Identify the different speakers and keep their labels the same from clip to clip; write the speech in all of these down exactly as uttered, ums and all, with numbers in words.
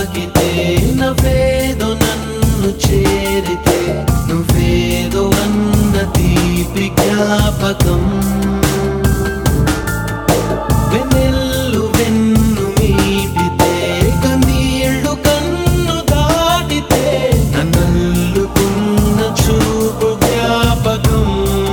Speaker 1: తాకితే నవ్వేదో నన్ను చేరితే నువ్వేదో అన్న తీపి జ్ఞాపకం వెన్నెల్లు వెన్ను మీటితే కన్నీళ్లు కన్ను దాటితే నన్నల్లుకున్న చూపు జ్ఞాపకం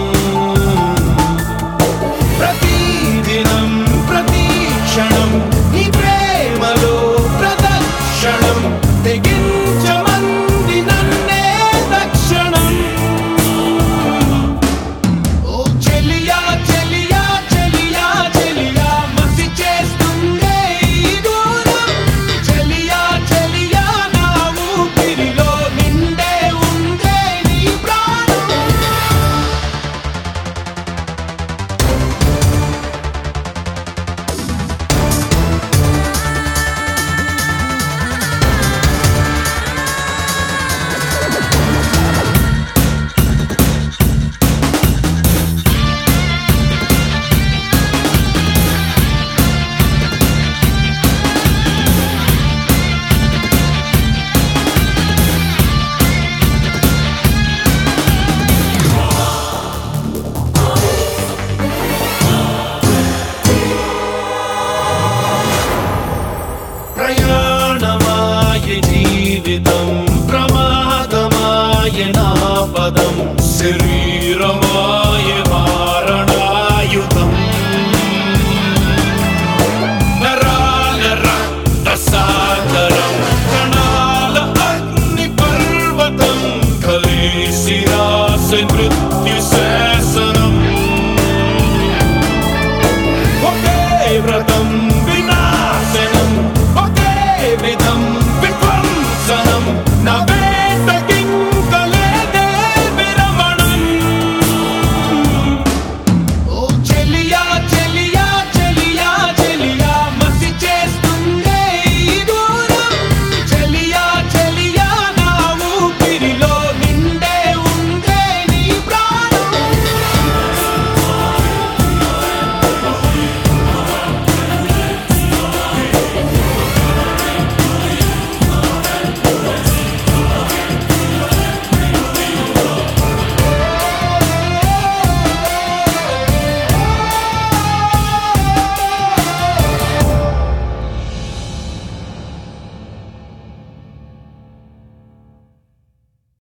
Speaker 1: ప్రతిదినం ప్రతి క్షణం నీ ప్రేమలో ప్రదక్షిణం తెగించమంది నన్నే తక్షణం ఓ చెలియా చెలియా చెలియా చెలియా మసి చేస్తుందే ఈ దూరం చెలియా చెలియా నా ఊపిరిలో నిండే ఉందే నీ ప్రాణం ప్రయాణమాయ జీవితం ప్రమాదమాయ నా పదం సిరి